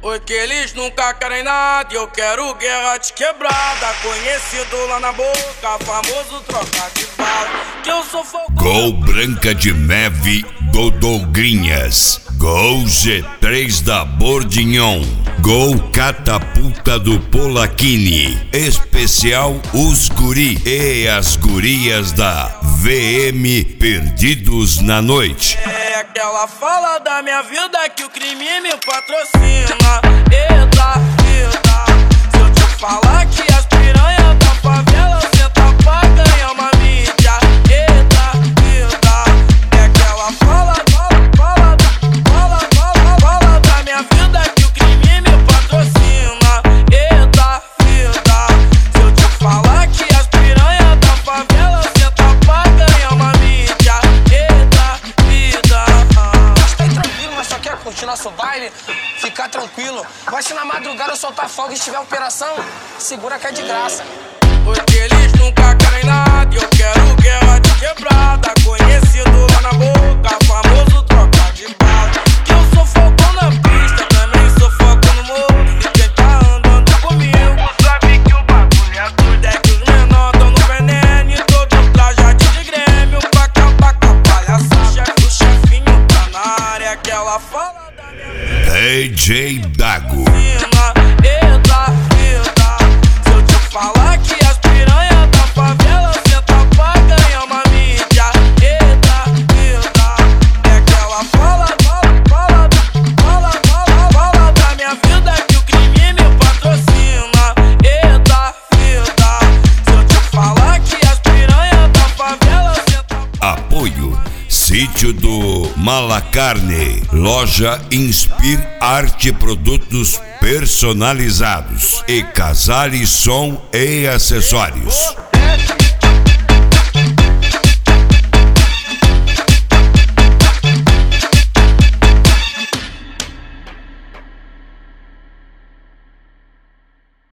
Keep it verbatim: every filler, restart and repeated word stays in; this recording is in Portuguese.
Oi, que eles nunca querem nada, eu quero guerra de quebrada. Conhecido lá na boca, famoso troca de bala. Que eu sou fogo. Gol Branca de Neve do Dougrinhas. Gol G três da Bordignon. Gol Catapulta do Polachini. Especial Os Guri e as gurias da V M Perdidos na Noite. É aquela fala da minha vida que o crime me patrocina. Eita, eita, se eu te falar que as piranhas da favela senta pra ganhar uma mídia. Eita, eita, é aquela fala, fala, fala, fala, fala, fala da minha vida que o crime me patrocina. Eita, eita, se eu te falar que as piranhas da favela senta pra ganhar uma mídia. Eita, vida. Tá aí tranquilo, mas só quer curtir nosso baile? Fica tranquilo. Vai se na madrugada eu soltar fogo e estiver operação, segura que é de graça. Porque eles nunca querem nada, eu quero guerra de quebrada. Conhecido lá na boca, famoso troca de bala. Que eu sou fogo na pista, também sou fogo no morro. E quem tá andando comigo sabe que o bagulho é doido. É que os menor tão no veneno e todo trajado de grêmio. Pra acabar com a palhaçada, o chefinho tá na área. Aquela fala da minha vida. D J Dago. Eita, eita, se eu te falar que as piranhas da favela senta pra ganhar uma mídia. Eita, eita, é aquela fala, fala, fala, fala, fala, fala da minha vida que o crime me patrocina. Eita, eita, se eu te falar que as piranhas da favela senta. Apoio Sítio do Malacarne. Loja Inspir Arte, produtos personalizados e Casale Som e Acessórios.